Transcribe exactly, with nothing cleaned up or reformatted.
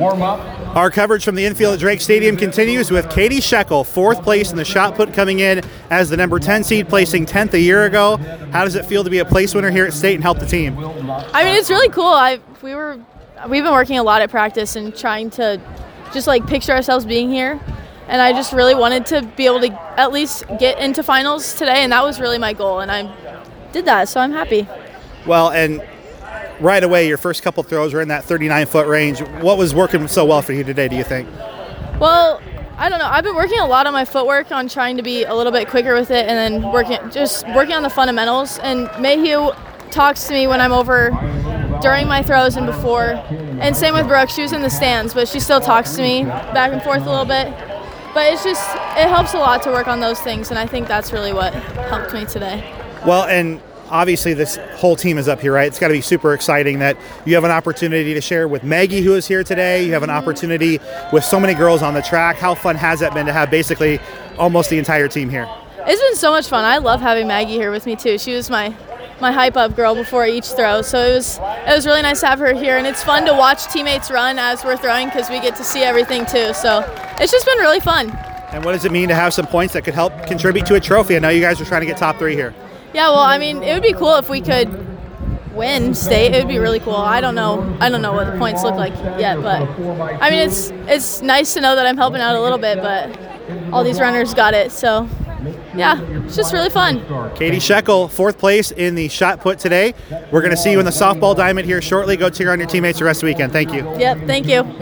Warm up. Our coverage from the infield at Drake Stadium continues with Katie Shekel, fourth place in the shot put, coming in as the number ten seed, placing tenth a year ago. How does it feel to be a place winner here at State and help the team? I mean, it's really cool. I we were we've been working a lot at practice and trying to just like picture ourselves being here, and I just really wanted to be able to at least get into finals today, and that was really my goal, and I did that, so I'm happy. Well, and right away, your first couple throws were in that thirty-nine foot range. What was working so well for you today, do you think? Well, I don't know. I've been working a lot on my footwork, on trying to be a little bit quicker with it, and then working just working on the fundamentals. And Mayhew talks to me when I'm over during my throws and before. And same with Brooke. She was in the stands, but she still talks to me back and forth a little bit. But it's just, it helps a lot to work on those things, and I think that's really what helped me today. Well, and obviously this whole team is up here, right? It's got to be super exciting that you have an opportunity to share with Maggie, who is here today. You have an opportunity with so many girls on the track. How fun has that been to have basically almost the entire team here? It's been so much fun. I love having Maggie here with me too. She was my my hype up girl before each throw, so it was it was really nice to have her here, and it's fun to watch teammates run as we're throwing because we get to see everything too. So it's just been really fun. And what does it mean to have some points that could help contribute to a trophy? I know you guys are trying to get top three here. Yeah, well, I mean, it would be cool if we could win state. It would be really cool. I don't know. I don't know what the points look like yet, but I mean, it's it's nice to know that I'm helping out a little bit. But all these runners got it, so yeah, it's just really fun. Katie Shekel, fourth place in the shot put today. We're going to see you in the softball diamond here shortly. Go cheer on your teammates the rest of the weekend. Thank you. Yep. Thank you.